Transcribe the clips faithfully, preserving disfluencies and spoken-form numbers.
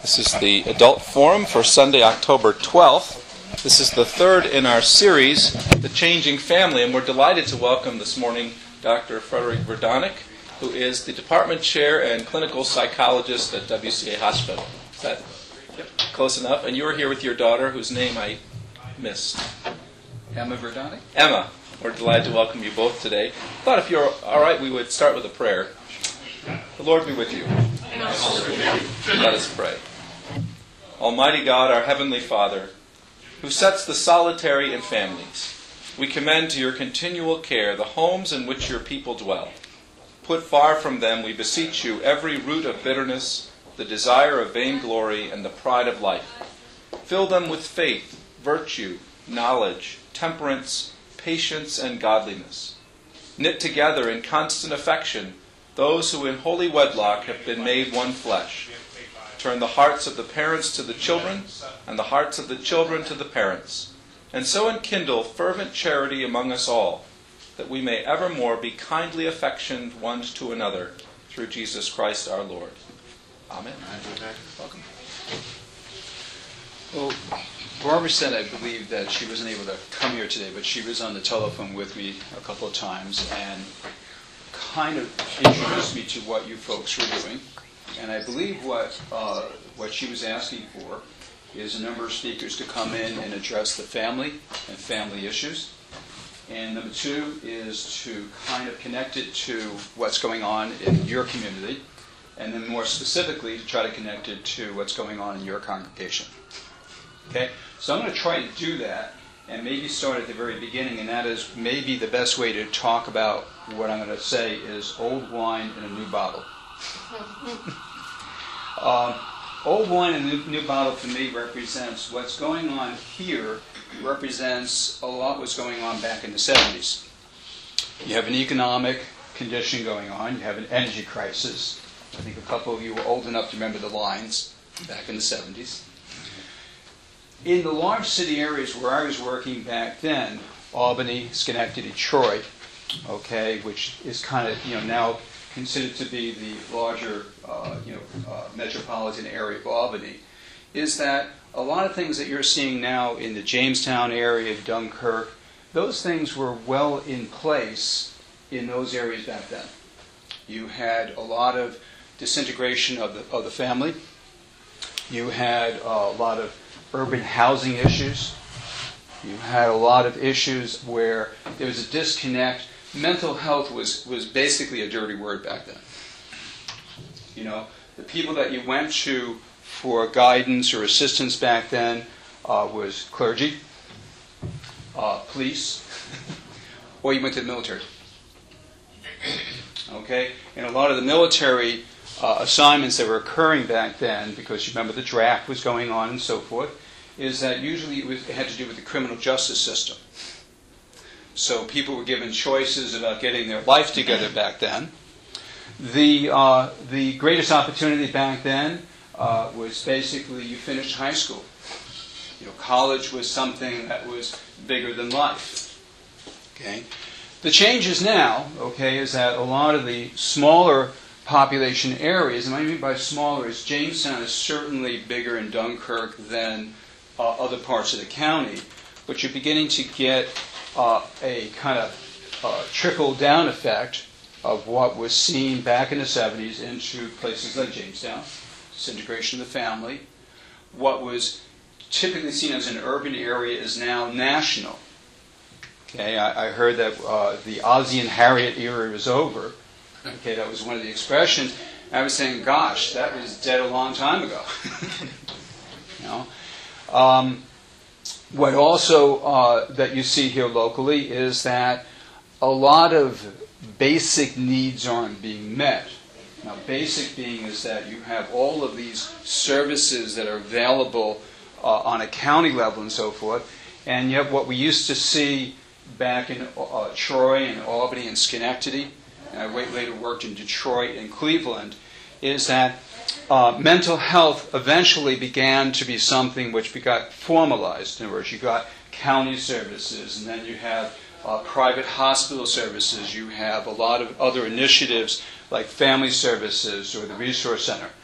This is the Adult Forum for Sunday, October twelfth. This is the third in our series, The Changing Family, and we're delighted to welcome this morning Doctor Frederick Verdonik, who is the Department Chair and Clinical Psychologist at W C A Hospital. Is that yep. close enough? And you're here with your daughter, whose name I missed. Emma Verdonik? Emma. We're delighted to welcome you both today. I thought if you're all right, we would start with a prayer. The Lord be with you. Let us pray. Almighty God, our Heavenly Father, who sets the solitary in families, we commend to your continual care the homes in which your people dwell. Put far from them, we beseech you, every root of bitterness, the desire of vainglory, and the pride of life. Fill them with faith, virtue, knowledge, temperance, patience, and godliness. Knit together in constant affection those who in holy wedlock have been made one flesh. Turn the hearts of the parents to the children, and the hearts of the children to the parents, and so enkindle fervent charity among us all, that we may evermore be kindly affectioned one to another, through Jesus Christ our Lord. Amen. Welcome. Well, Barbara said, I believe, that she wasn't able to come here today, but she was on the telephone with me a couple of times and kind of introduced me to what you folks were doing. And I believe what uh, what she was asking for is a number of speakers to come in and address the family and family issues. And number two is to kind of connect it to what's going on in your community, and then more specifically to try to connect it to what's going on in your congregation. Okay? So I'm going to try to do that and maybe start at the very beginning, and that is maybe the best way to talk about what I'm going to say is old wine in a new bottle. uh, old wine in a new, new bottle for me represents what's going on here, represents a lot what's going on back in the seventies. You have an economic condition going on, you have an energy crisis. I think a couple of you were old enough to remember the lines back in the seventies. In the large city areas where I was working back then, Albany, Schenectady, Detroit, okay, which is kind of, you know, now considered to be the larger, uh, you know, uh, metropolitan area of Albany, is that a lot of things that you're seeing now in the Jamestown area, Dunkirk, those things were well in place in those areas back then. You had a lot of disintegration of the of the family. You had uh, a lot of urban housing issues. You had a lot of issues where there was a disconnect. Mental health was, was basically a dirty word back then. You know, the people that you went to for guidance or assistance back then uh, was clergy, uh, police, or you went to the military. Okay? And a lot of the military uh, assignments that were occurring back then, because you remember the draft was going on and so forth, is that usually it, was, it had to do with the criminal justice system. So people were given choices about getting their life together back then. The uh, the greatest opportunity back then uh, was basically you finished high school. You know, college was something that was bigger than life. Okay. The changes now, okay, is that a lot of the smaller population areas, and what I mean by smaller is Jamestown is certainly bigger in Dunkirk than uh, other parts of the county, but you're beginning to get Uh, a kind of uh, trickle-down effect of what was seen back in the seventies into places like Jamestown, disintegration of the family. What was typically seen as an urban area is now national. Okay, I, I heard that uh, the Ozzie and Harriet era is over. Okay, that was one of the expressions. I was saying, gosh, that was dead a long time ago. you know. Um, What also uh, that you see here locally is that a lot of basic needs aren't being met. Now, basic being is that you have all of these services that are available uh, on a county level and so forth, and yet what we used to see back in uh, Troy and Albany and Schenectady, and I later worked in Detroit and Cleveland, is that Uh, mental health eventually began to be something which got formalized. In other words, you got county services, and then you have uh, private hospital services. You have a lot of other initiatives like family services or the resource center.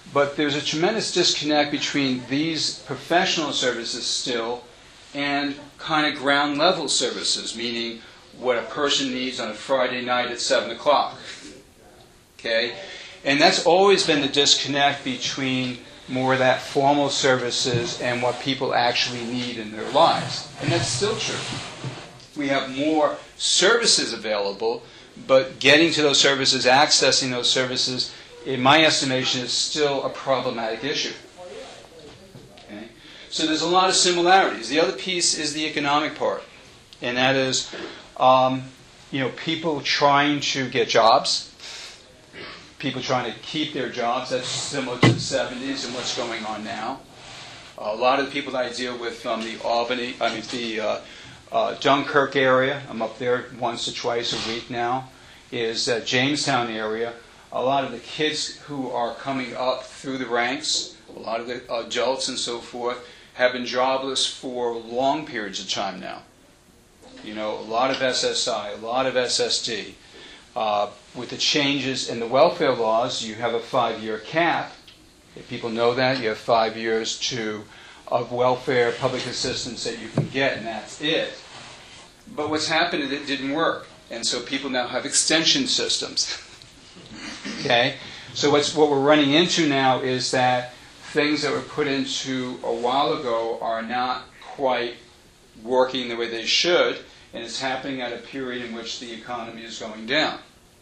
But there's a tremendous disconnect between these professional services still and kind of ground level services, meaning what a person needs on a Friday night at seven o'clock. Okay? And that's always been the disconnect between more of that formal services and what people actually need in their lives. And that's still true. We have more services available, but getting to those services, accessing those services, in my estimation, is still a problematic issue. Okay? So there's a lot of similarities. The other piece is the economic part, and that is, um, you know, people trying to get jobs, people trying to keep their jobs. That's similar to the seventies and what's going on now. A lot of the people that I deal with from the Albany, I mean the uh, uh, Dunkirk area, I'm up there once or twice a week now, is uh, Jamestown area. A lot of the kids who are coming up through the ranks, a lot of the adults and so forth, have been jobless for long periods of time now. You know, a lot of S S I, a lot of S S D. Uh, with the changes in the welfare laws, you have a five-year cap. If people know that, you have five years to of welfare, public assistance that you can get, and that's it. But what's happened is it didn't work, and so people now have extension systems. Okay? So what's, what we're running into now is that things that were put into a while ago are not quite working the way they should, and it's happening at a period in which the economy is going down.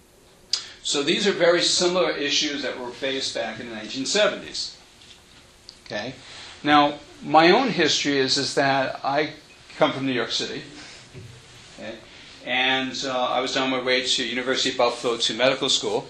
So these are very similar issues that were faced back in the nineteen seventies. Okay? Now, my own history is, is that I come from New York City, okay? And uh, I was on my way to University of Buffalo to medical school,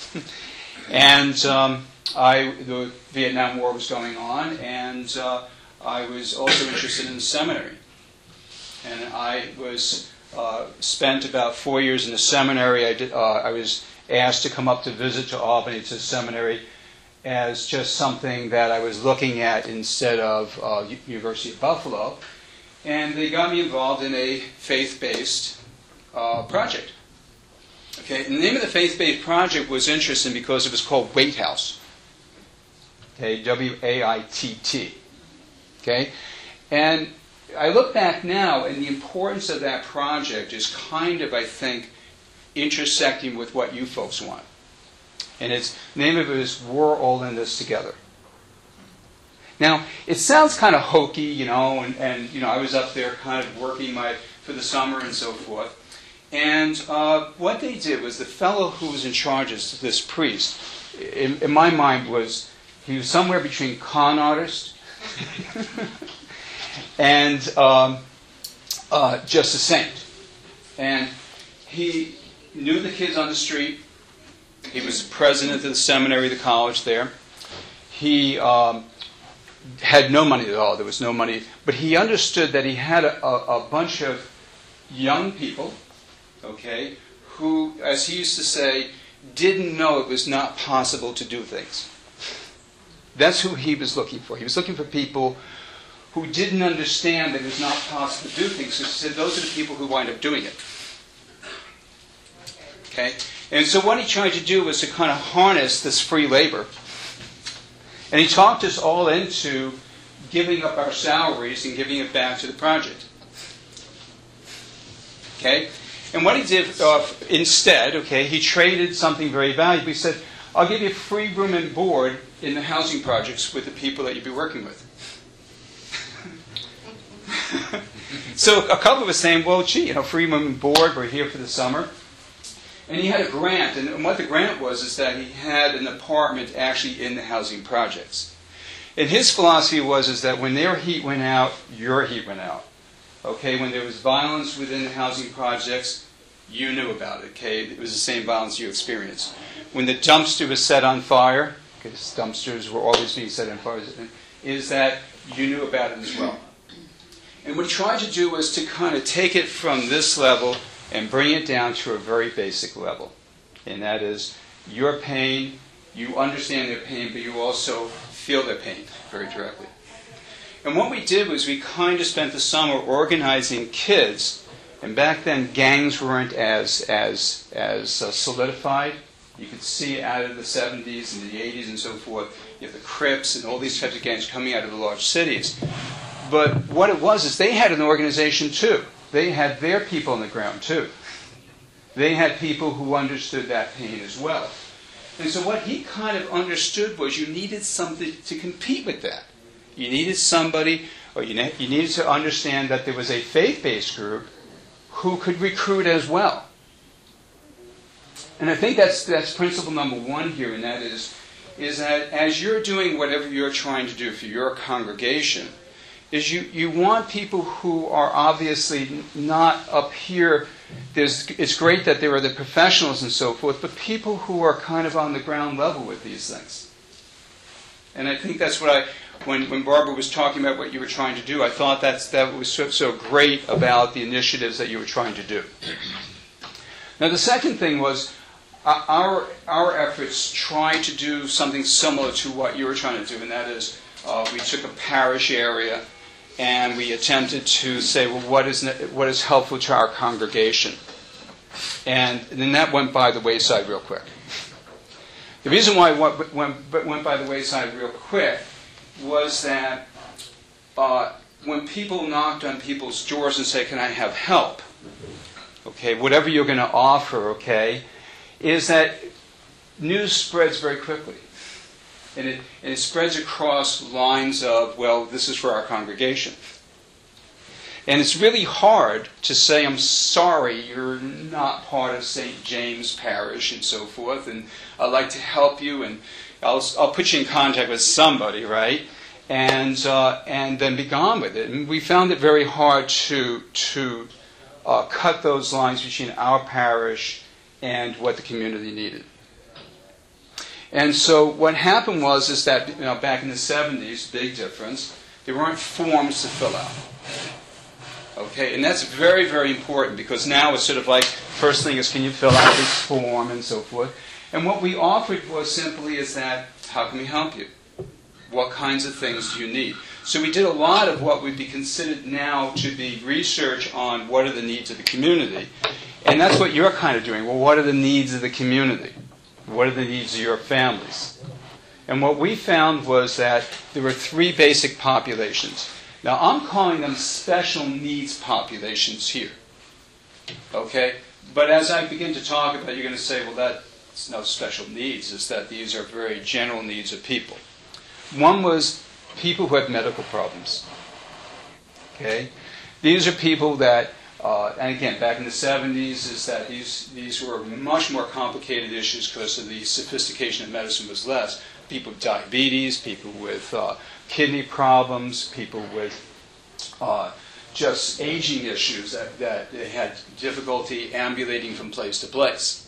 and um, I, the Vietnam War was going on, and uh, I was also interested in the seminary. And I was uh, spent about four years in the seminary. I, did, uh, I was asked to come up to visit to Albany to the seminary as just something that I was looking at instead of uh, University of Buffalo. And they got me involved in a faith-based uh, project. Okay, and the name of the faith-based project was interesting because it was called Wait House. Okay, W A I T T. Okay, and I look back now, and the importance of that project is kind of, I think, intersecting with what you folks want. And its the name of it is We're All in This Together. Now, it sounds kind of hokey, you know, and, and you know, I was up there kind of working my for the summer and so forth. And uh, what they did was the fellow who was in charge of this priest, in, in my mind, was he was somewhere between con artist and um, uh, just a saint. And he knew the kids on the street. He was the president of the seminary, the college there. He um, had no money at all. There was no money. But he understood that he had a, a, a bunch of young people, okay, who, as he used to say, didn't know it was not possible to do things. That's who he was looking for. He was looking for people who didn't understand that it was not possible to do things. So he said, those are the people who wind up doing it. Okay? And so what he tried to do was to kind of harness this free labor. And he talked us all into giving up our salaries and giving it back to the project. Okay? And what he did uh, instead, okay, he traded something very valuable. He said, I'll give you free room and board in the housing projects with the people that you'll be working with. So a couple of us saying, well, gee, you know, free room and board, we're here for the summer. And he had a grant, and what the grant was is that he had an apartment actually in the housing projects. And his philosophy was is that when their heat went out, your heat went out. Okay, when there was violence within the housing projects, you knew about it. Okay, it was the same violence you experienced. When the dumpster was set on fire, because dumpsters were always being set on fire, is that you knew about it as well. And what he tried to do was to kind of take it from this level and bring it down to a very basic level. And that is your pain, you understand their pain, but you also feel their pain very directly. And what we did was we kind of spent the summer organizing kids, and back then gangs weren't as, as, as uh, solidified. You could see out of the seventies and the eighties and so forth, you know, the Crips and all these types of gangs coming out of the large cities. But what it was is they had an organization too. They had their people on the ground too. They had people who understood that pain as well. And so what he kind of understood was you needed something to compete with that. You needed somebody, or you, ne- you needed to understand that there was a faith-based group who could recruit as well. And I think that's that's principle number one here, and that is, is that as you're doing whatever you're trying to do for your congregation, is you, you want people who are obviously not up here. There's, it's great that there are the professionals and so forth, but people who are kind of on the ground level with these things. And I think that's what I, when, when Barbara was talking about what you were trying to do, I thought that's, that was so, so great about the initiatives that you were trying to do. Now the second thing was, uh, our, our efforts tried to do something similar to what you were trying to do, and that is, uh, we took a parish area, and we attempted to say, well, what is what is helpful to our congregation? And then that went by the wayside real quick. The reason why it went, went, went by the wayside real quick was that uh, when people knocked on people's doors and say, can I have help? Okay, whatever you're going to offer, okay, is that news spreads very quickly. And it, and it spreads across lines of, well, this is for our congregation. And it's really hard to say, I'm sorry, you're not part of Saint James Parish and so forth, and I'd like to help you, and I'll, I'll put you in contact with somebody, right? And uh, and then be gone with it. And we found it very hard to, to uh, cut those lines between our parish and what the community needed. And so what happened was is that, you know, back in the seventies, big difference, there weren't forms to fill out. Okay, and that's very, very important because now it's sort of like, first thing is, can you fill out this form and so forth. And what we offered was simply is that, how can we help you? What kinds of things do you need? So we did a lot of what would be considered now to be research on what are the needs of the community. And that's what you're kind of doing. Well, what are the needs of the community? What are the needs of your families? And what we found was that there were three basic populations. Now, I'm calling them special needs populations here. Okay? But as I begin to talk about it, you're going to say, well, that's no special needs. It's that these are very general needs of people. One was people who have medical problems. Okay? These are people that Uh, and again, back in the seventies, is that these these were much more complicated issues because of the sophistication of medicine was less. People with diabetes, people with uh, kidney problems, people with uh, just aging issues that, that they had difficulty ambulating from place to place.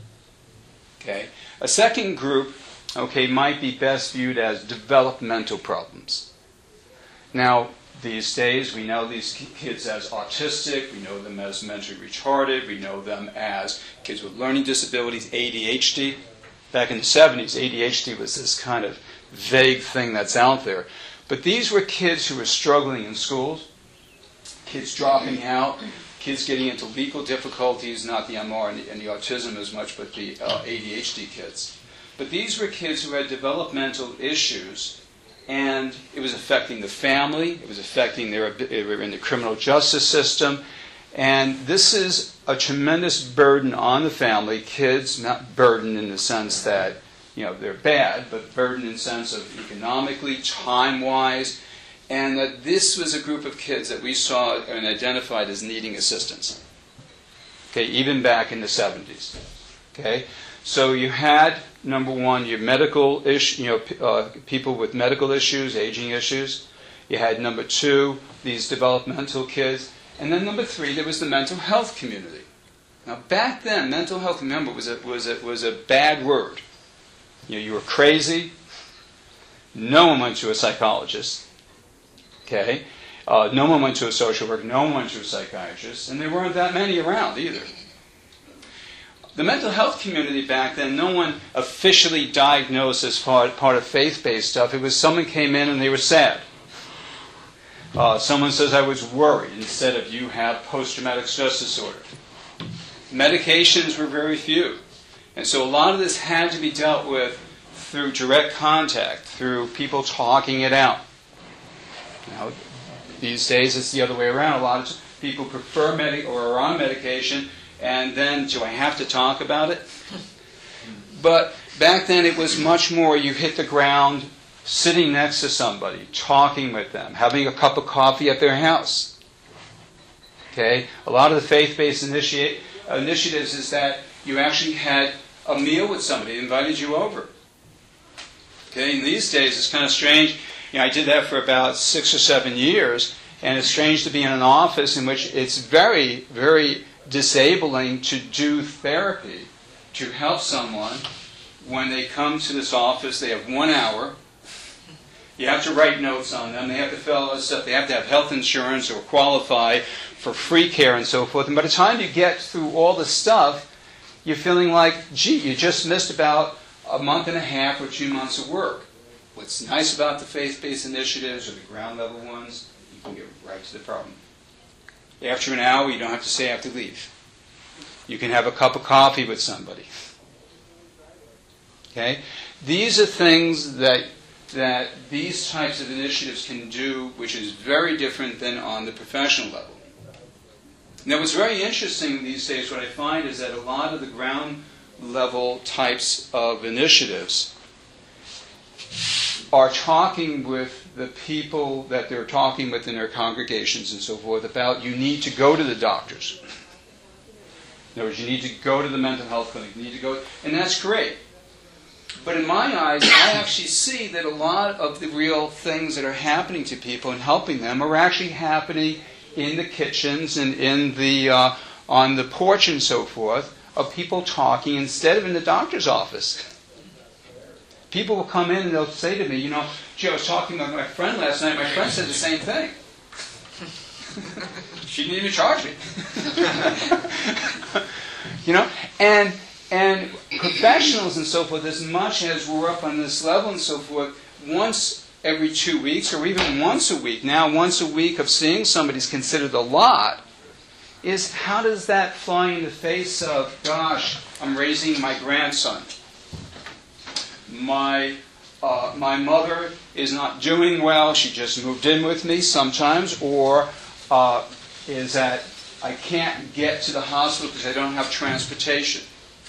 Okay. A second group, okay, might be best viewed as developmental problems. Now, these days, we know these kids as autistic, we know them as mentally retarded, we know them as kids with learning disabilities, A D H D. Back in the seventies, A D H D was this kind of vague thing that's out there. But these were kids who were struggling in schools, kids dropping out, kids getting into legal difficulties, not the M R and the, and the autism as much, but the uh, A D H D kids. But these were kids who had developmental issues, and it was affecting the family, it was affecting their, they were in the criminal justice system, and this is a tremendous burden on the family. Kids, not burden in the sense that, you know, they're bad, but burden in the sense of economically, time-wise, and that this was a group of kids that we saw and identified as needing assistance. Okay, even back in the seventies. Okay, so you had, number one, your medical issue, you know, uh, people with medical issues, aging issues. You had number two, these developmental kids, and then number three, there was the mental health community. Now, back then, mental health, remember, was a was a was a bad word. You know, you were crazy. No one went to a psychologist. Okay, uh, no one went to a social worker. No one went to a psychiatrist, and there weren't that many around either. The mental health community back then, no one officially diagnosed as part, part of faith-based stuff. It was someone came in and they were sad. Uh, someone says, I was worried, instead of you have post-traumatic stress disorder. Medications were very few. And so a lot of this had to be dealt with through direct contact, through people talking it out. Now, these days it's the other way around. A lot of people prefer medic or are on medication, and then do I have to talk about it? But back then it was much more you hit the ground sitting next to somebody, talking with them, having a cup of coffee at their house. Okay? A lot of the faith-based initiate, initiatives is that you actually had a meal with somebody, invited you over. Okay? In these days it's kind of strange. You know, I did that for about six or seven years, and it's strange to be in an office in which it's very, very disabling to do therapy, to help someone. When they come to this office, they have one hour. You have to write notes on them. They have to fill all this stuff. They have to have health insurance or qualify for free care and so forth. And by the time you get through all the stuff, you're feeling like, gee, you just missed about a month and a half or two months of work. What's nice about the faith-based initiatives or the ground-level ones, you can get right to the problem. After an hour, you don't have to say I have to leave. You can have a cup of coffee with somebody. Okay? These are things that that these types of initiatives can do, which is very different than on the professional level. Now, what's very interesting these days, what I find is that a lot of the ground level types of initiatives are talking with the people that they're talking with in their congregations and so forth about you need to go to the doctors. In other words, you need to go to the mental health clinic. You need to go, and that's great. But in my eyes, I actually see that a lot of the real things that are happening to people and helping them are actually happening in the kitchens and in the uh, on the porch and so forth of people talking instead of in the doctor's office. People will come in and they'll say to me, you know, gee, I was talking with my friend last night. My friend said the same thing. She didn't even charge me. You know, and and professionals and so forth, as much as we're up on this level and so forth, once every two weeks or even once a week, now once a week of seeing somebody is considered a lot, is how does that fly in the face of, gosh, I'm raising my grandson. My uh, my mother is not doing well, she just moved in with me sometimes, or uh, is that I can't get to the hospital because I don't have transportation.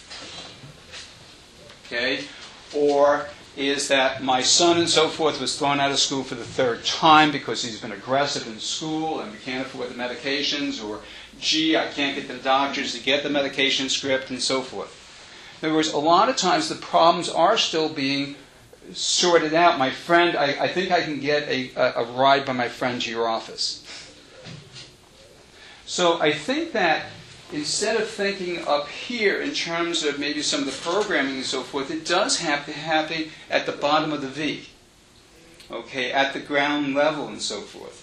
Okay? Or is that my son and so forth was thrown out of school for the third time because he's been aggressive in school and we can't afford the medications, or gee, I can't get the doctors to get the medication script and so forth. In other words, a lot of times the problems are still being sorted out. My friend, I, I think I can get a, a, a ride by my friend to your office. So I think that instead of thinking up here in terms of maybe some of the programming and so forth, it does have to happen at the bottom of the V. Okay, at the ground level and so forth.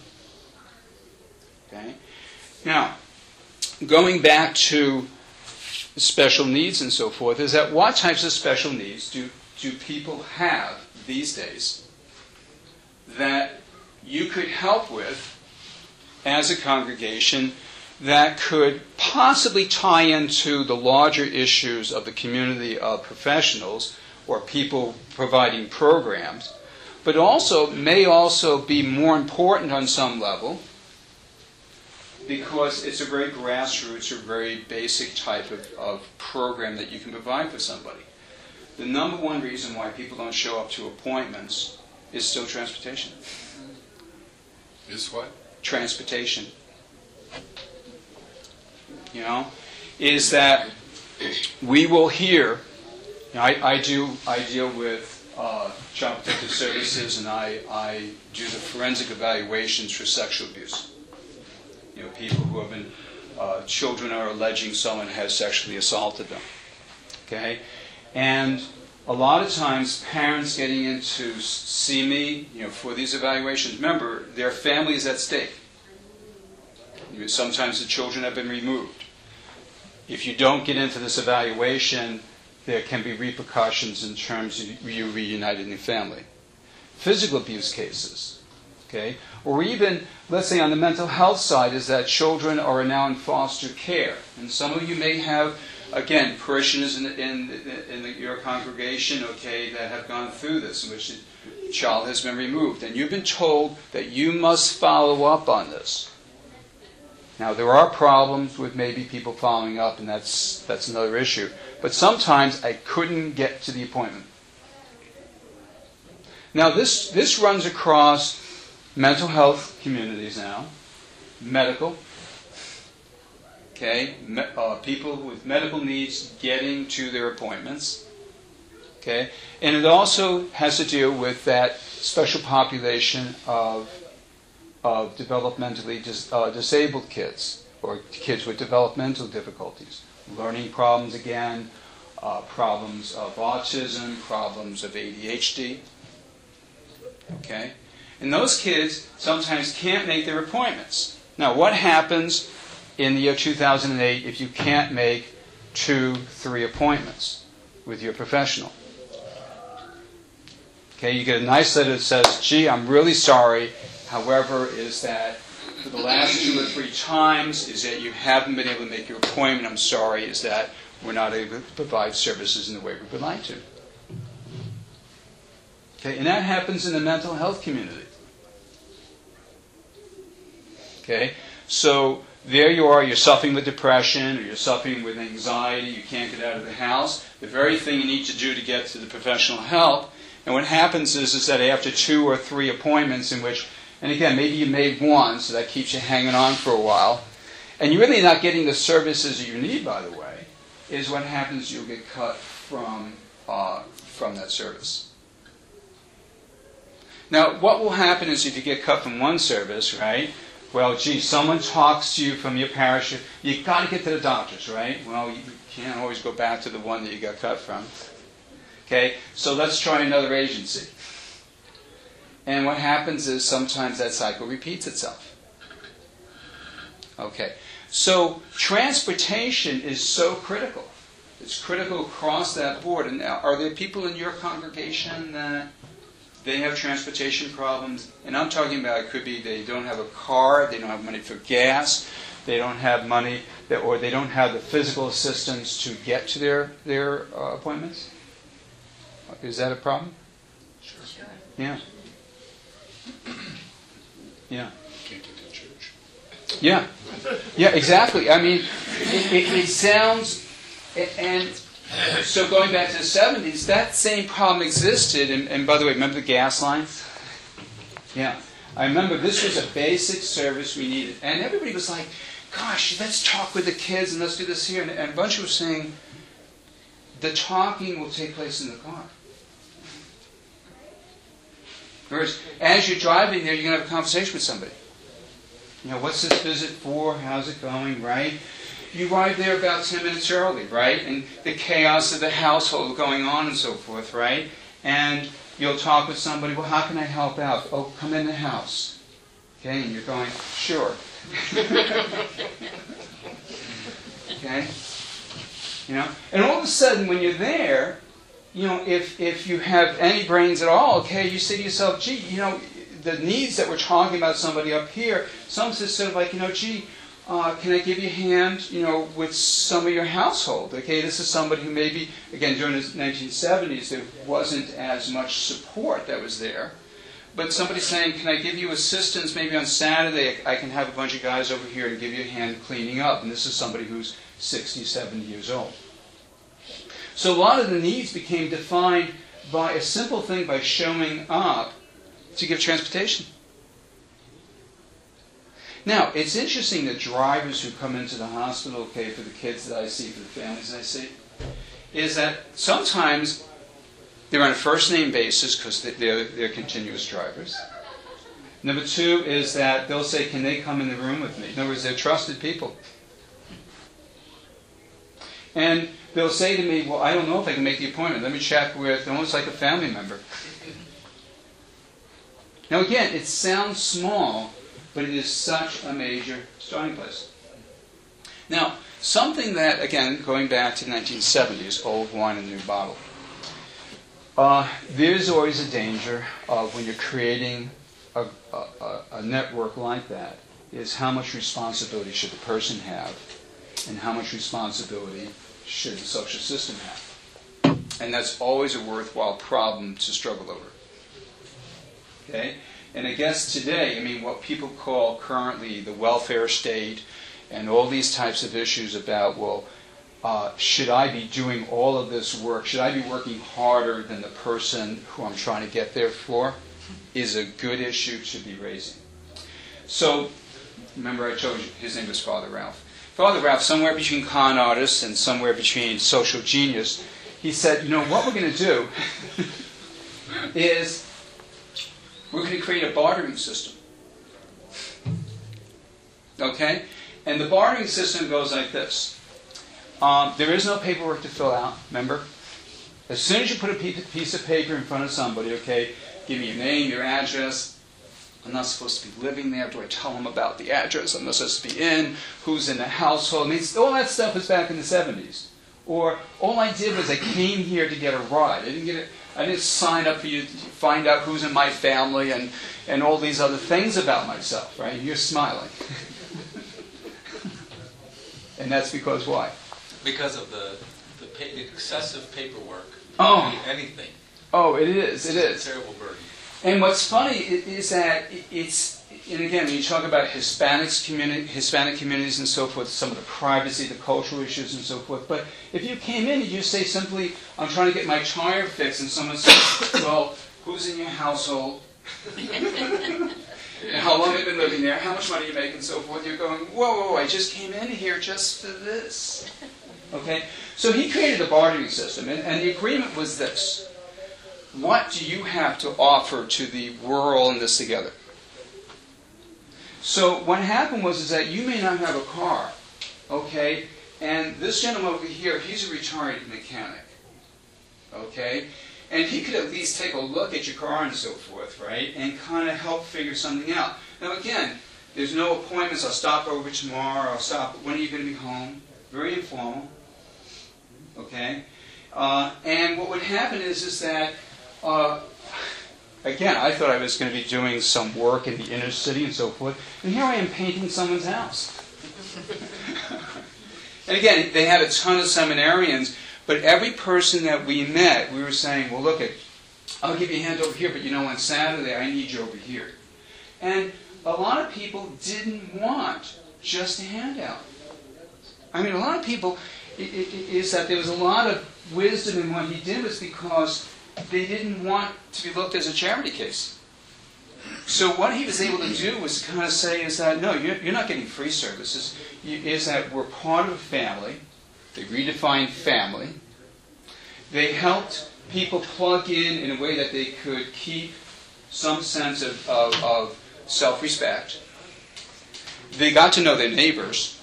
Okay? Now, going back to special needs and so forth, is that what types of special needs do, do people have these days that you could help with as a congregation that could possibly tie into the larger issues of the community of professionals or people providing programs, but also may also be more important on some level because it's a very grassroots or very basic type of, of program that you can provide for somebody. The number one reason why people don't show up to appointments is still transportation. Is what? Transportation. You know, is that we will hear, you know, I, I do, I deal with uh, Child Protective Services, and I, I do the forensic evaluations for sexual abuse. You know, people who have been, uh, children are alleging someone has sexually assaulted them. Okay? And a lot of times parents getting in to see me, you know, for these evaluations, remember, their family is at stake. You know, sometimes the children have been removed. If you don't get into this evaluation, there can be repercussions in terms of you reuniting the family. Physical abuse cases. Okay? Or even, let's say on the mental health side, is that children are now in foster care. And some of you may have, again, parishioners in, in, in the, your congregation, okay, that have gone through this, in which the child has been removed. And you've been told that you must follow up on this. Now, there are problems with maybe people following up, and that's that's another issue. But sometimes I couldn't get to the appointment. Now, this, this runs across mental health communities now, medical, okay, me, uh, people with medical needs getting to their appointments, okay, and it also has to deal with that special population of of developmentally dis, uh, disabled kids, or kids with developmental difficulties, learning problems again, uh, problems of autism, problems of A D H D. Okay? And those kids sometimes can't make their appointments. Now, what happens in the year two thousand eight if you can't make two, three appointments with your professional? Okay, you get a nice letter that says, gee, I'm really sorry. However, is that for the last two or three times, is that you haven't been able to make your appointment. I'm sorry, is that we're not able to provide services in the way we would like to. Okay, and that happens in the mental health community. Okay, so there you are, you're suffering with depression, or you're suffering with anxiety, you can't get out of the house. The very thing you need to do to get to the professional help. And what happens is, is that after two or three appointments in which, and again, maybe you made one, so that keeps you hanging on for a while, and you're really not getting the services that you need, by the way, is what happens, you'll get cut from, uh, from that service. Now, what will happen is if you get cut from one service, right, well, gee, someone talks to you from your parish, you've got to get to the doctors, right? Well, you can't always go back to the one that you got cut from. Okay, so let's try another agency. And what happens is sometimes that cycle repeats itself. Okay, so transportation is so critical. It's critical across that board. And now, are there people in your congregation that they have transportation problems? And I'm talking about it could be they don't have a car, they don't have money for gas, they don't have money, or they don't have the physical assistance to get to their, their uh, appointments? Is that a problem? Sure. Yeah. Yeah. Can't get to church. Yeah. Yeah, exactly. I mean, it, it, it sounds, and so going back to the seventies, that same problem existed. And, and by the way, remember the gas lines? Yeah. I remember this was a basic service we needed. And everybody was like, gosh, let's talk with the kids and let's do this here. And, and a bunch of them were saying, the talking will take place in the car. Whereas, as you're driving there, you're going to have a conversation with somebody. You know, what's this visit for? How's it going, right? You arrive there about ten minutes early, right? And the chaos of the household going on and so forth, right? And you'll talk with somebody, well, how can I help out? Oh, come in the house. Okay, and you're going, sure. Okay? You know? And all of a sudden, when you're there, you know, if, if you have any brains at all, okay, you say to yourself, gee, you know, the needs that we're talking about somebody up here, some says sort of like, you know, gee, uh, can I give you a hand, you know, with some of your household? Okay, this is somebody who maybe, again, during the nineteen seventies, there wasn't as much support that was there. But somebody's saying, can I give you assistance maybe on Saturday? I can have a bunch of guys over here to give you a hand cleaning up. And this is somebody who's sixty, seventy years old. So a lot of the needs became defined by a simple thing, by showing up to give transportation. Now, it's interesting that drivers who come into the hospital, okay, for the kids that I see, for the families that I see, is that sometimes they're on a first-name basis because they're, they're continuous drivers. Number two is that they'll say, can they come in the room with me? In other words, they're trusted people. And they'll say to me, well, I don't know if I can make the appointment. Let me check with, almost like a family member. Now again, it sounds small, but it is such a major starting place. Now, something that, again, going back to the nineteen seventies, old wine in a new bottle. Uh, there's always a danger of when you're creating a, a, a network like that is how much responsibility should the person have and how much responsibility should the social system have. And that's always a worthwhile problem to struggle over. Okay? And I guess today, I mean, what people call currently the welfare state and all these types of issues about, well, uh, should I be doing all of this work? Should I be working harder than the person who I'm trying to get there for? Is a good issue to be raising. So, remember I told you his name was Father Ralph. Father Ralph, somewhere between con artist and somewhere between social genius, he said, you know, what we're going to do is we're going to create a bartering system. Okay? And the bartering system goes like this. Um, there is no paperwork to fill out, remember? As soon as you put a piece of paper in front of somebody, okay, give me your name, your address. I'm not supposed to be living there. Do I tell them about the address? I'm not supposed to be in. Who's in the household? I mean, all that stuff was back in the seventies. Or all I did was I came here to get a ride. I didn't get it. I didn't sign up for you to find out who's in my family and, and all these other things about myself, right? You're smiling. And that's because why? Because of the, the, pa- the excessive paperwork. Oh. Anything. Oh, it is. It is. It's a terrible burden. And what's funny is that it's, and again, when you talk about Hispanics communi- Hispanic communities and so forth, some of the privacy, the cultural issues and so forth, but if you came in and you say simply, I'm trying to get my tire fixed, and someone says, well, who's in your household? And how long have you been living there? How much money you make and so forth? You're going, whoa, whoa, I just came in here just for this. Okay? So he created a bartering system, and, and the agreement was this. What do you have to offer to the we're all in this together? So what happened was is that you may not have a car, okay? And this gentleman over here, he's a retired mechanic, okay? And he could at least take a look at your car and so forth, right? And kind of help figure something out. Now again, there's no appointments. I'll stop over tomorrow. I'll stop. When are you going to be home? Very informal, okay? Uh, and what would happen is is that Uh, again, I thought I was going to be doing some work in the inner city and so forth, and here I am painting someone's house. And again, they had a ton of seminarians, but every person that we met, we were saying, well, look, I'll give you a hand over here, but you know, on Saturday, I need you over here. And a lot of people didn't want just a handout. I mean, a lot of people, it, it, is that there was a lot of wisdom in what he did was because they didn't want to be looked as a charity case. So what he was able to do was kind of say is that, no, you're, you're not getting free services. You, is that we're part of a family. They redefined family. They helped people plug in in a way that they could keep some sense of, of, of self-respect. They got to know their neighbors.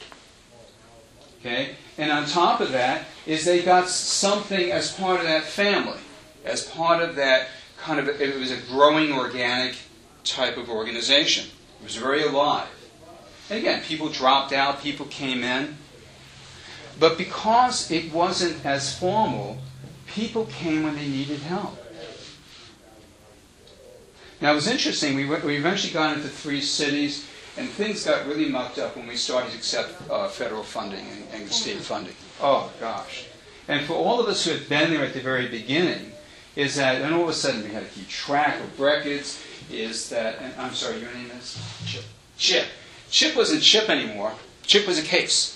Okay? And on top of that is they got something as part of that family. As part of that kind of, it was a growing organic type of organization. It was very alive. And again, people dropped out, people came in. But because it wasn't as formal, people came when they needed help. Now it was interesting, we, we eventually got into three cities, and things got really mucked up when we started to accept uh, federal funding and, and state funding. Oh, gosh. And for all of us who had been there at the very beginning, is that, and all of a sudden we had to keep track of records, is that, and I'm sorry, your name is? Chip. Chip. Chip wasn't Chip anymore. Chip was a case.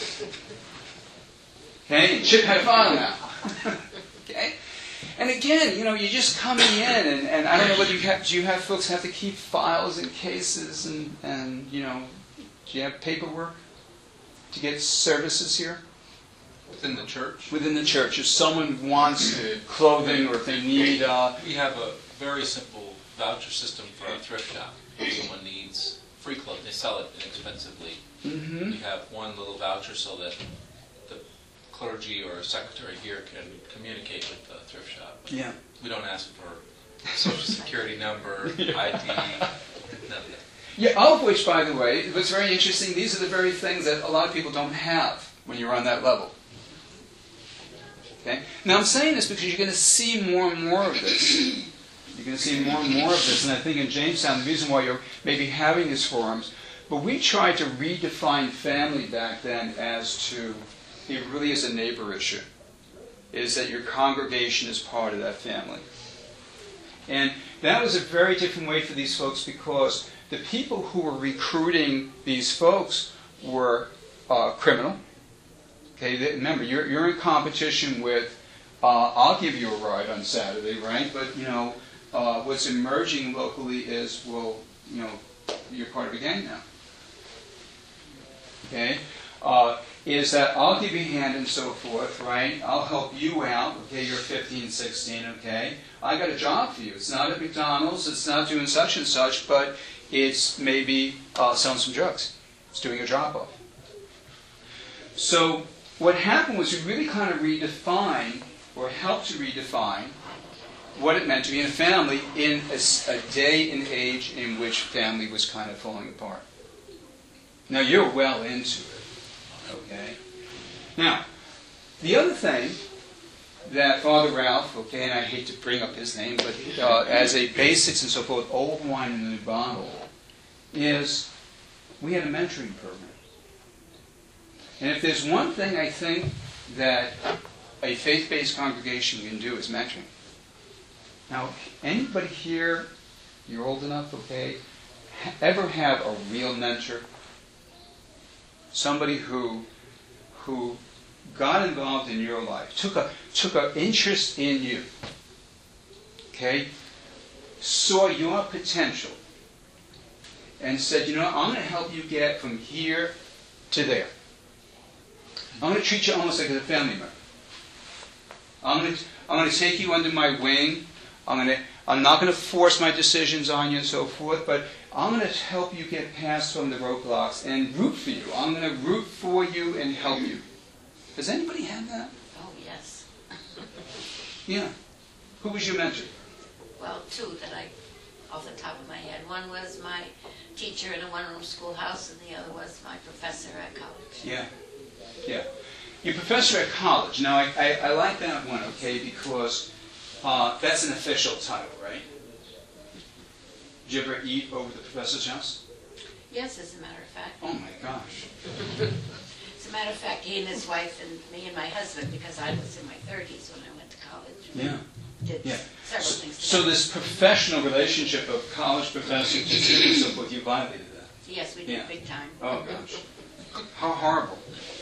Okay? And Chip had a file now. Okay? And again, you know, you're just coming in, and, and I don't know whether you have, do you have folks have to keep files and cases, and, and, you know, do you have paperwork to get services here? Within the church? Within the church. If someone wants clothing or if they need... Uh, we have a very simple voucher system for our thrift shop. If someone needs free clothing, they sell it inexpensively. Mm-hmm. We have one little voucher so that the clergy or secretary here can communicate with the thrift shop. Yeah. We don't ask for social security number, I D, none of that. Yeah, all of which, by the way, what's very interesting, these are the very things that a lot of people don't have when you're on that level. Okay? Now I'm saying this because you're going to see more and more of this. You're going to see more and more of this. And I think in Jamestown, the reason why you're maybe having these forums, but we tried to redefine family back then as to, it really is a neighbor issue, is that your congregation is part of that family. And that was a very different way for these folks because the people who were recruiting these folks were uh, criminal. Okay, they, remember, you're, you're in competition with, uh, I'll give you a ride on Saturday, right? But, you know, uh, what's emerging locally is, well, you know, you're part of a gang now. Okay? Uh, is that I'll give you a hand and so forth, right? I'll help you out. Okay, you're fifteen, sixteen, okay? I got a job for you. It's not at McDonald's, it's not doing such and such, but it's maybe uh, selling some drugs. It's doing a drop-off. So what happened was we really kind of redefined, or helped to redefine, what it meant to be in a family in a, a day and age in which family was kind of falling apart. Now, you're well into it. Okay. Now, the other thing that Father Ralph, okay, and I hate to bring up his name, but uh, as a basics and so forth, old wine in a new bottle, is we had a mentoring program. And if there's one thing I think that a faith-based congregation can do is mentoring. Now, anybody here, you're old enough, okay, ever have a real mentor? Somebody who who got involved in your life, took a took an interest in you, okay, saw your potential, and said, you know, I'm going to help you get from here to there. I'm going to treat you almost like a family member. I'm going to I'm going to take you under my wing. I'm going to I'm not going to force my decisions on you and so forth, but I'm going to help you get past some of the roadblocks and root for you. I'm going to root for you and help you. Does anybody have that? Oh, yes. Yeah. Who was your mentor? Well, two that I, off the top of my head. One was my teacher in a one-room schoolhouse, and the other was my professor at college. Yeah. Yeah. Your professor at college. Now, I, I, I like that one, okay, because uh, that's an official title, right? Did you ever eat over the professor's house? Yes, as a matter of fact. Oh, my gosh. As a matter of fact, he and his wife and me and my husband, because I was in my thirties when I went to college, Yeah. did Yeah. several So, things so together. this professional relationship of college professor to student and so forth, you violated that. Yes, we did Yeah. big time. Oh, gosh. How horrible.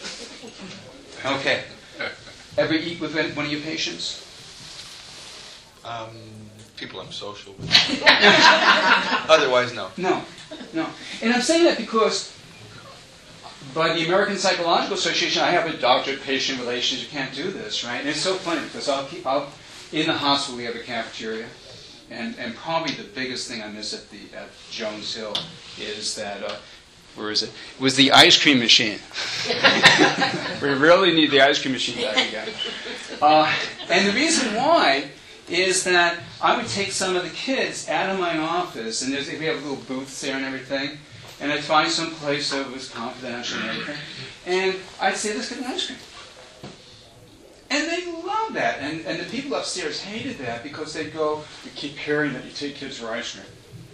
Okay. Ever eat with one of your patients? Um, people I'm social with. Otherwise, no. No. No. And I'm saying that because by the American Psychological Association, I have a doctor-patient relations. You can't do this, right? And it's so funny because I'll keep, I'll, in the hospital we have a cafeteria, and, and probably the biggest thing I miss at the at Jones Hill is that uh, where is it? It was the ice cream machine. We really need the ice cream machine back again. Uh, and the reason why is that I would take some of the kids out of my office, and there's, we have little booths there and everything, and I'd find some place that was confidential and everything, and I'd say, let's get an ice cream. And they loved that, and, and the people upstairs hated that because they'd go, we keep hearing that you take kids for ice cream.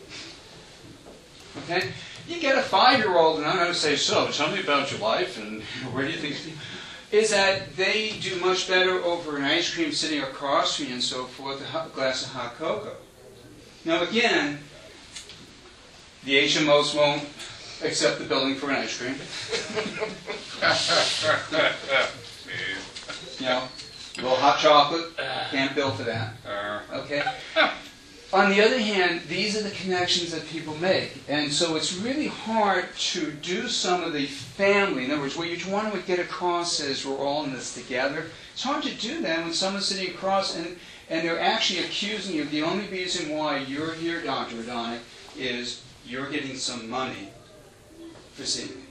Okay? You get a five-year-old, and I'm going to say, so, tell me about your life, and where do you think... is that they do much better over an ice cream sitting across from you and so forth, a hot glass of hot cocoa. Now again, the H M Os won't accept the billing for an ice cream. You know, a little hot chocolate, can't bill for that. Okay? On the other hand, these are the connections that people make. And so it's really hard to do some of the family. In other words, what you want to get across is we're all in this together. It's hard to do that when someone's sitting across and, and they're actually accusing you. The only reason why you're here, Doctor Radonic, is you're getting some money for seeing me.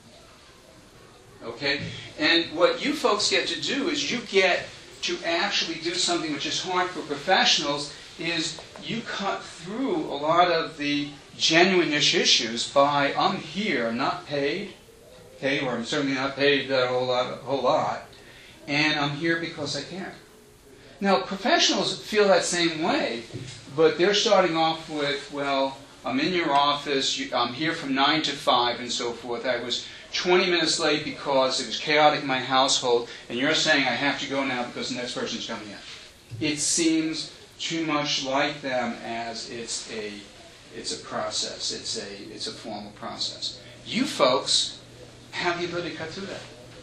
Okay? And what you folks get to do is you get to actually do something which is hard for professionals, is you cut through a lot of the genuine-ish issues by, I'm here, I'm not paid, okay, or I'm certainly not paid a whole lot, a whole lot, and I'm here because I care. Now, professionals feel that same way, but they're starting off with, well, I'm in your office, you, I'm here from nine to five and so forth. I was twenty minutes late because it was chaotic in my household, and you're saying I have to go now because the next person's coming in. It seems too much like them as it's a it's a process. It's a it's a formal process. You folks have the ability to cut through that.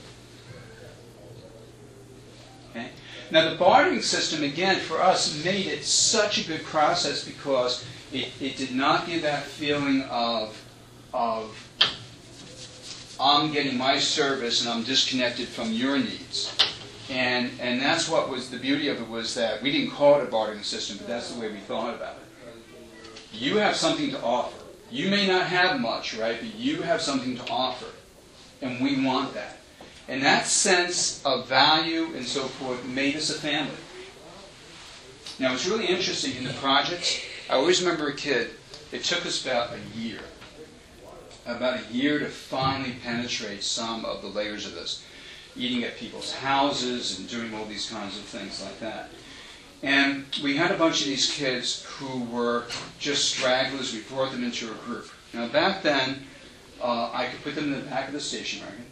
Okay? Now the bartering system, again, for us, made it such a good process because it, it did not give that feeling of of I'm getting my service and I'm disconnected from your needs. And and that's what was the beauty of it, was that we didn't call it a bartering system, but that's the way we thought about it. You have something to offer. You may not have much, right? But you have something to offer. And we want that. And that sense of value and so forth made us a family. Now it's really interesting in the projects. I always remember a kid, it took us about a year. About a year to finally penetrate some of the layers of this. Eating at people's houses and doing all these kinds of things like that. And we had a bunch of these kids who were just stragglers. We brought them into a group. Now back then, uh, I could put them in the back of the station wagon.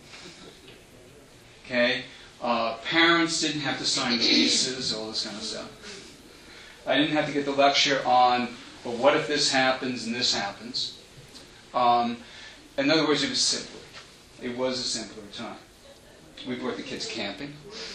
Okay? Uh, parents didn't have to sign leases, all this kind of stuff. I didn't have to get the lecture on, well, what if this happens and this happens? Um, in other words, it was simpler. It was a simpler time. We brought the kids camping.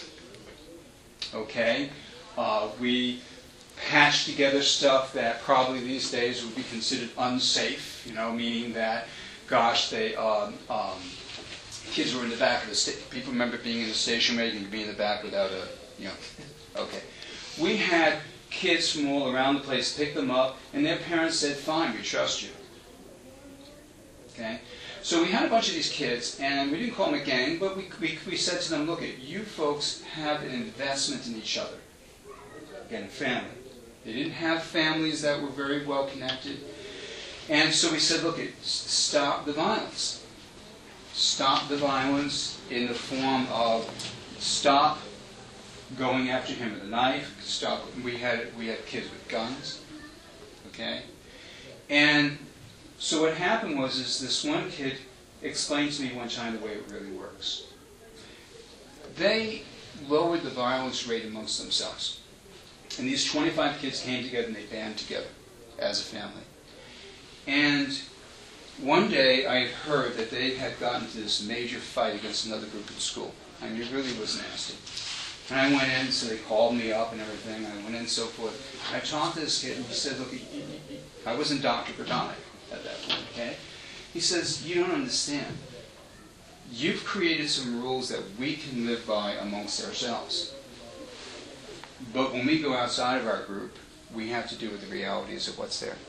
Okay? Uh, we patched together stuff that probably these days would be considered unsafe, you know, meaning that, gosh, they, um, um, kids were in the back of the station. People remember being in the station wagon and being in the back without a, you know, okay. We had kids from all around the place pick them up, and their parents said, fine, we trust you. Okay? So we had a bunch of these kids, and we didn't call them a gang, but we, we, we said to them, look, you folks have an investment in each other. Again, family. They didn't have families that were very well connected. And so we said, look, stop the violence. Stop the violence in the form of stop going after him with a knife. Stop. We had, we had kids with guns. Okay? And so what happened was is this one kid explained to me one time the way it really works. They lowered the violence rate amongst themselves. And these twenty-five kids came together and they band together as a family. And one day I heard that they had gotten into this major fight against another group in school. I mean, it really was nasty. And I went in, so they called me up and everything. I went in and so forth. And I talked to this kid and he said, look, I wasn't Doctor Berdonic at that point, okay? He says, you don't understand. You've created some rules that we can live by amongst ourselves. But when we go outside of our group, we have to deal with the realities of what's there.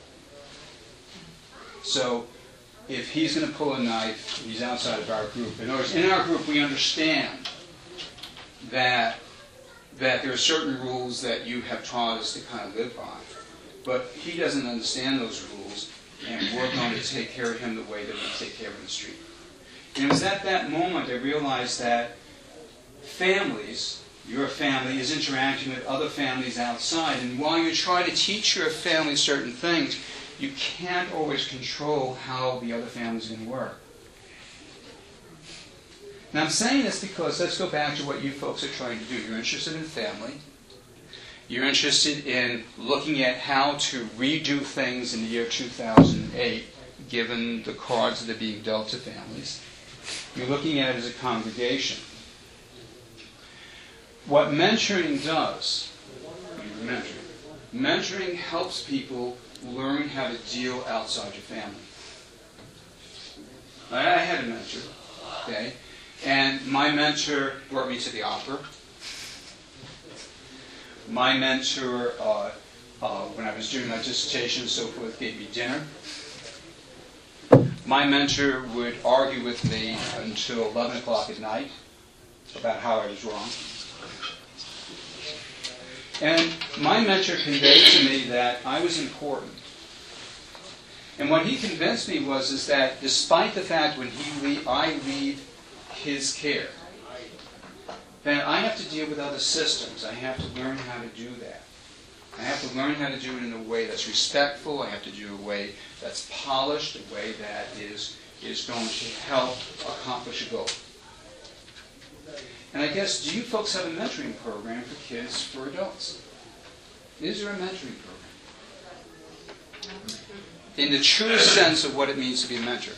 So, if he's going to pull a knife, he's outside of our group. In other words, in our group, we understand that, that there are certain rules that you have taught us to kind of live by. But he doesn't understand those rules, and we're going to take care of him the way that we take care of him in the street. And it was at that moment I realized that families, your family, is interacting with other families outside. And while you try to teach your family certain things, you can't always control how the other family is going to work. Now I'm saying this because let's go back to what you folks are trying to do. You're interested in family. You're interested in looking at how to redo things in the year two thousand eight, given the cards that are being dealt to families. You're looking at it as a congregation. What mentoring does, mentoring, mentoring helps people learn how to deal outside your family. I had a mentor, okay, and my mentor brought me to the opera. My mentor, uh, uh, when I was doing my dissertation and so forth, gave me dinner. My mentor would argue with me until eleven o'clock at night about how I was wrong. And my mentor conveyed to me that I was important. And what he convinced me was is that despite the fact when he leave, I leave his care, that I have to deal with other systems. I have to learn how to do that. I have to learn how to do it in a way that's respectful. I have to do it in a way that's polished, a way that is, is going to help accomplish a goal. And I guess, do you folks have a mentoring program for kids, for adults? Is there a mentoring program? In the truest sense of what it means to be a mentor.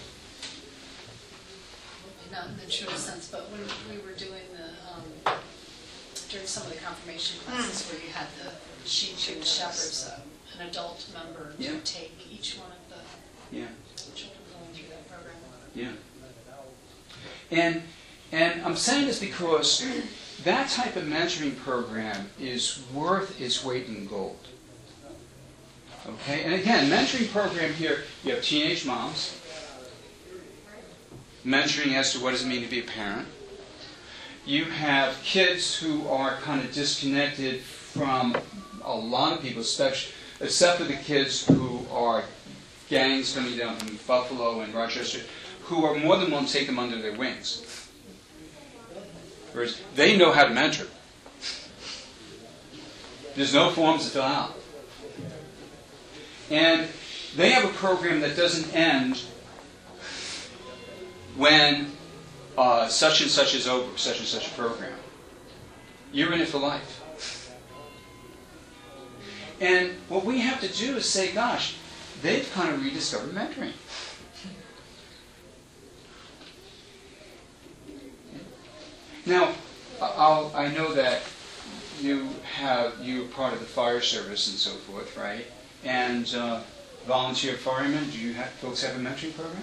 Not in the truest sense, but when we were doing the, um, during some of the confirmation classes where you had the sheep to the shepherds, uh, an adult member to Yeah. take each one of the Yeah. children going through that program. Yeah. And and I'm saying this because that type of mentoring program is worth its weight in gold. Okay? And again, mentoring program here, you have teenage moms, mentoring as to what does it mean to be a parent. You have kids who are kind of disconnected from a lot of people, especially, except for the kids who are gangs coming down from Buffalo and Rochester, who are more than willing to take them under their wings. Whereas they know how to mentor. There's no forms to fill out. And they have a program that doesn't end when uh, such and such is over, such and such a program. You're in it for life. And what we have to do is say, gosh, they've kind of rediscovered mentoring. Now, I'll, I know that you have you're part of the fire service and so forth, right? And uh, volunteer firemen. Do you have, folks have a mentoring program?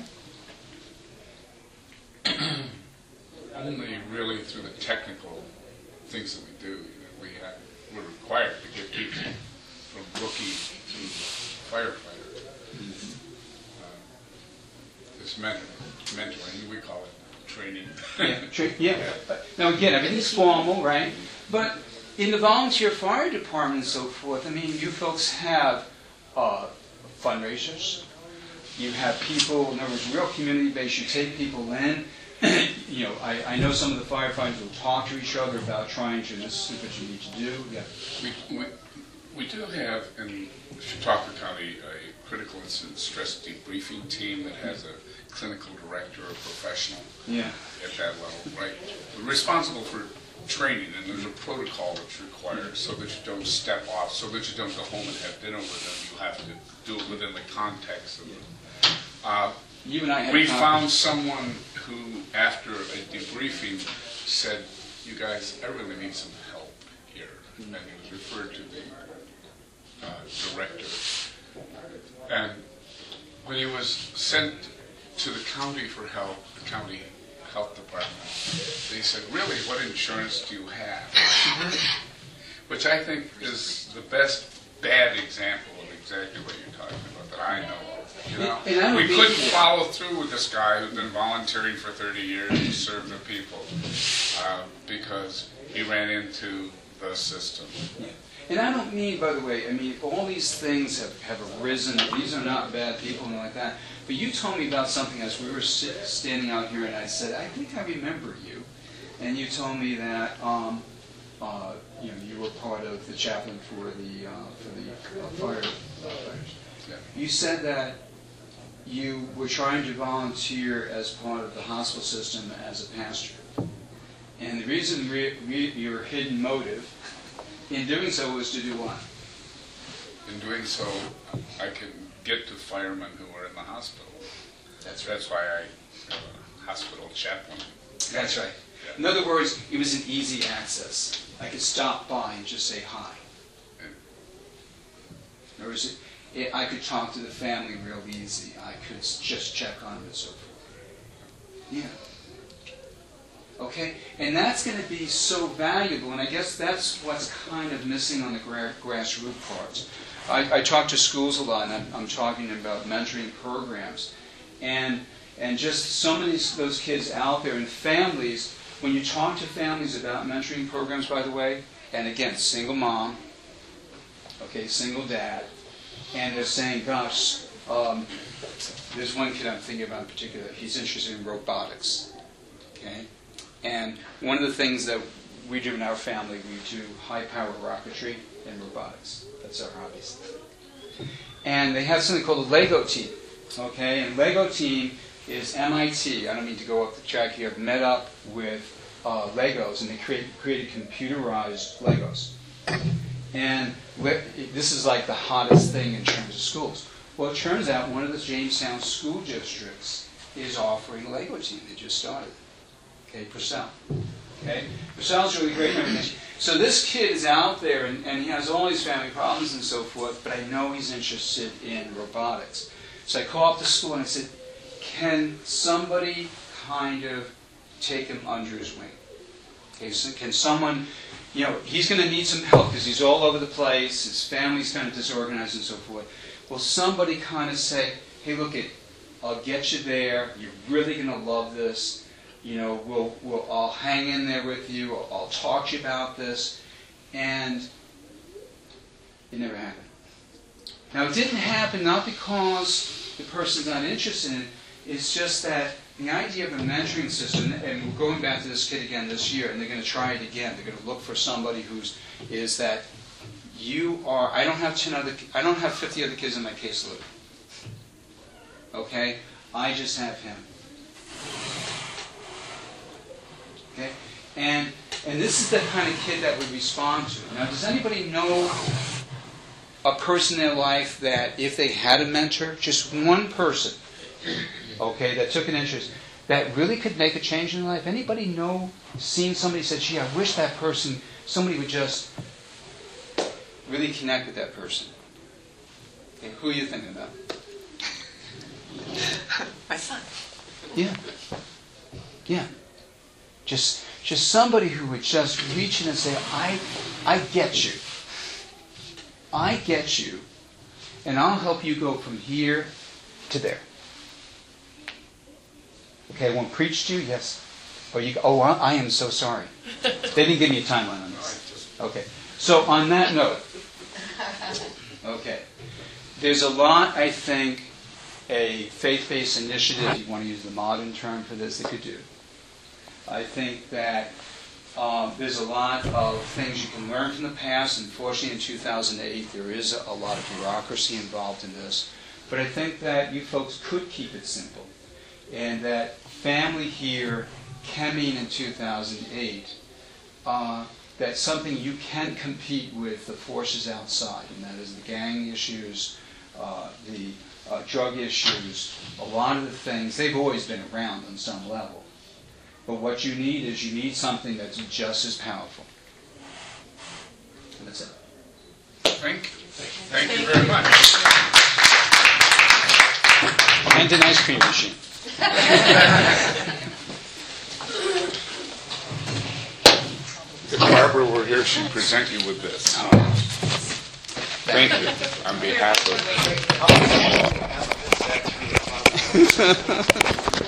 Only really through the technical things that we do. You know, we have, we're required to get people from rookie to firefighter. Uh, this mentoring, mentoring, we call it training. Yeah, tra- yeah. But now again, everything's formal, right? But in the volunteer fire department and so forth, I mean, you folks have uh, fundraisers. You have people, in other words, real community-based. You take people in. You know, I, I know some of the firefighters will talk to each other about trying to, this is what you need to do. Yeah. We, we, we do have in Chautauqua County a critical incident stress debriefing team that has a clinical director, a professional Yeah. at that level, right? We're responsible for training, and there's a protocol that's required so that you don't step off, so that you don't go home and have dinner with them. You have to do it within the context of it. Uh, You and I had we a found someone who, after a debriefing, said, "You guys, I really need some help here," and he was referred to the uh, director. And when he was sent to the county for help, the county health department, they said, "Really, what insurance do you have?" Which I think is the best bad example of exactly what you're talking about that I know of. You know, And I don't we mean- couldn't follow through with this guy who's been volunteering for thirty years to serve the people uh, because he ran into the system. Yeah. And I don't mean, by the way, I mean, all these things have, have arisen. These are not bad people and like that. But you told me about something as we were sit, standing out here, and I said, I think I remember you. And you told me that um, uh, you know, you were part of the chaplain for the, uh, for the uh, fire uh, fighters. Yeah. You said that you were trying to volunteer as part of the hospital system as a pastor. And the reason re- re- your hidden motive in doing so was to do what? In doing so, I can get to firemen who are in the hospital. That's right. That's why I have a hospital chaplain. That's right. Yeah. In other words, it was an easy access. I could stop by and just say hi. In other words, it, it, I could talk to the family real easy. I could s- just check on them and so forth. Yeah. Okay? And that's going to be so valuable, and I guess that's what's kind of missing on the gra- grassroots parts. I, I talk to schools a lot, and I'm, I'm talking about mentoring programs. And and just so many of those kids out there and families, when you talk to families about mentoring programs, by the way, and again, single mom, okay, single dad, and they're saying, gosh, um, there's one kid I'm thinking about in particular, he's interested in robotics, okay? And one of the things that we do in our family, we do high-power rocketry, in robotics. That's our hobbies. And they have something called a Lego team. Okay, and Lego team is M I T. I don't mean to go off the track here. Met up with uh, Legos, and they create, created computerized Legos. And this is like the hottest thing in terms of schools. Well, it turns out one of the Jamestown school districts is offering a Lego team. They just started. Okay, Purcell. Okay, Purcell's really great and everything. So this kid is out there, and, and he has all these family problems and so forth, but I know he's interested in robotics. So I called up the school and I said, can somebody kind of take him under his wing? Okay, so can someone, you know, he's going to need some help because he's all over the place, his family's kind of disorganized and so forth. Will somebody kind of say, hey, look, it, I'll get you there, you're really going to love this. You know, we'll, we'll, I'll hang in there with you. I'll, I'll talk to you about this. And it never happened. Now, it didn't happen not because the person's not interested in it. It's just that the idea of a mentoring system, and we're going back to this kid again this year, and they're going to try it again. They're going to look for somebody who's, is that you are, I don't have ten other, I don't have fifty other kids in my caseload. Okay? I just have him. Okay? And and this is the kind of kid that would respond to it. Now, does anybody know a person in their life that if they had a mentor, just one person, okay, that took an interest, that really could make a change in their life? Anybody know, seen somebody said, gee, I wish that person, somebody would just really connect with that person? Okay, who are you thinking about? My son. Yeah. Yeah. Just, just somebody who would just reach in and say, I, I get you. I get you, and I'll help you go from here to there. Okay, I won't preach to you, yes. Or you go, oh, I, I am so sorry. They didn't give me a timeline on this. Okay, so on that note, okay, there's a lot, I think, a faith-based initiative, if you want to use the modern term for this, they could do. I think that um, there's a lot of things you can learn from the past. Unfortunately, in two thousand eight, there is a, a lot of bureaucracy involved in this. But I think that you folks could keep it simple. And that family here can mean in two thousand eight uh, that something you can compete with the forces outside, and that is the gang issues, uh, the uh, drug issues, a lot of the things. They've always been around on some level. But what you need is you need something that's just as powerful. And that's it. Thank you. Thank you very much. And an ice cream machine. If Barbara were here, she'd present you with this. Thank you on behalf of...